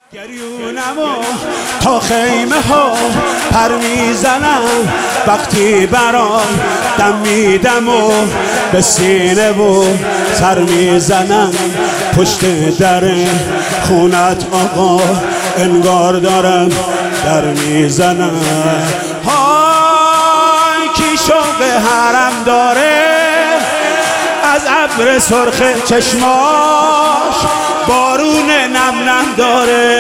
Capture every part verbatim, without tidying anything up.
گریونم و تا خیمه ها پر میزنم، وقتی برام دم میدم و به سینه و سر میزنم، پشت در خونت آقا انگار دارم در میزنم. های کی شوق حرم داره، از ابر سرخ چشماش بارون نم نم داره.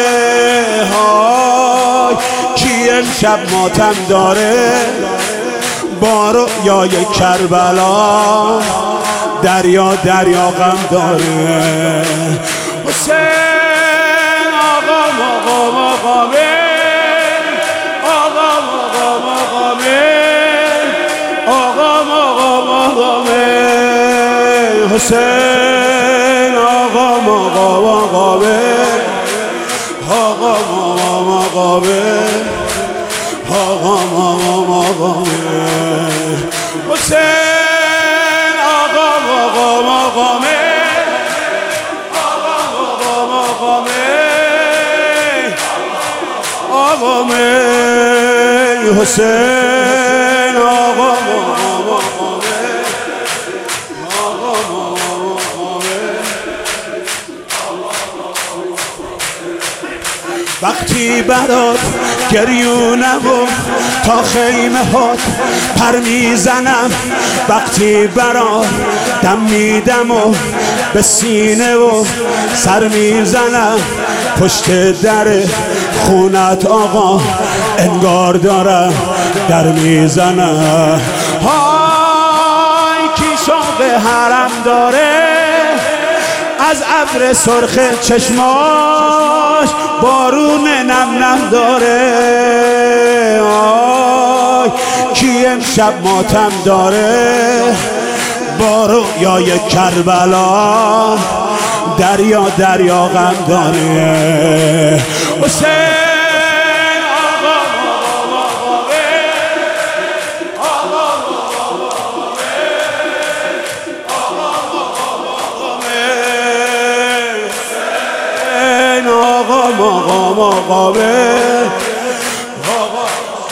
های کی امشب ماتم داره، با رؤیای کربلا دریا دریا غم داره. حسین آقا مقام آقامه، آقا مقام آقامه، آقا مقام آقامه. حسین آقا مقام آقامه، آقا مقام آقامه، آقا مقام آقامه. حسین آقا مقام آقامه، آقا مقام آقامه، آقامه. حسین آقا مقام آقامه، آقا مقام آقامه. وقتی برات گریونم و تا خیمه هات پر میزنم، وقتی برات دم میدم و به سینه و سر میزنم، پشت در خونت آقا انگار دارم در میزنم. های کی شوق حرم داره، از ابر سرخ چشماش بارون نم نم داره. آی کی امشب ماتم داره، با رؤیای کربلا دریا دریا غم داره. حسین آقا مقام آقامه، آقا مقام آقامه، آقا مقام آقامه. حسین آقا مقام آقامه، آقا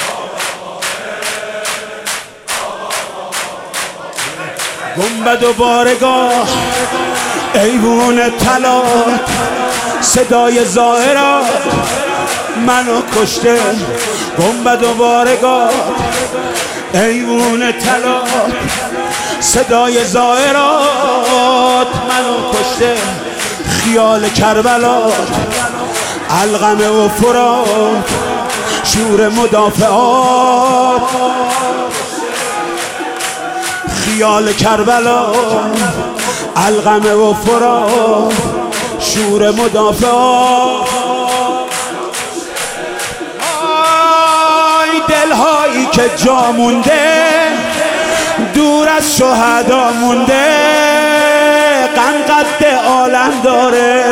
گنبد و بارگاه ایوون طلات، صدای زائرات منو کشته. گنبد و بارگاه ایوون طلات، صدای زائرات منو کشته. خیال کربلات علقمه و فرات، شور مدافعات. خیال کربلات علقمه و فرات، شور مدافعات. آی دلهایی که جا مونده دور از شهدا مونده، غم قد عالم داره.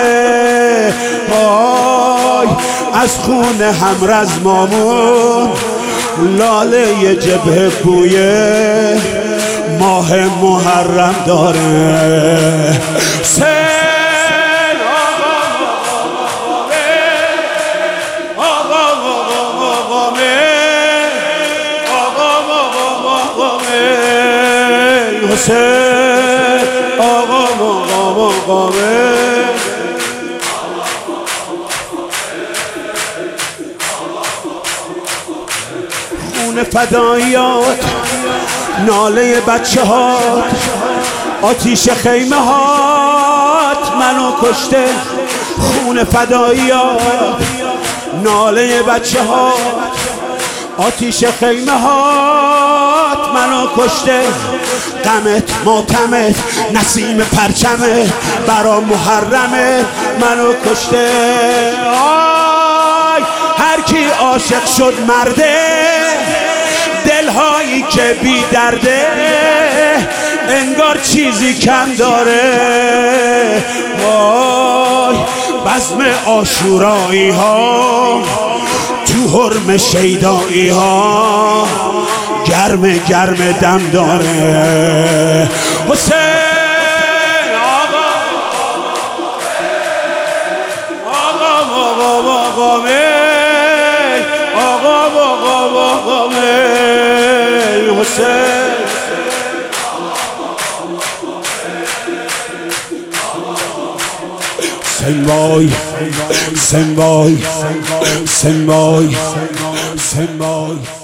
آی از خون همرزمامون لاله جبهه بویه ماه محرم داره. حسین آقا مقام آقامه، آقا مقام آقامه، آقا مقام آقامه. حسین آقا مقام آقامه. خون فداییات، ناله بچه هات، آتیش خیمه هات منو کشته. خون فداییات، ناله بچه هات، آتیش خیمه هات منو کشته. غمت ماتمت نسیم پرچمت برا محرمت منو کشته. آی هر کی عاشق شد مرده، دلهایی که بی درده انگار چیزی کم داره. وای بزم عاشورایی ها تو حرم شیدایی ها گرم گرم دم داره. حسین آقا آقا میل آقا آقا آقا میل حسین سنبای سنبای سنبای سنبای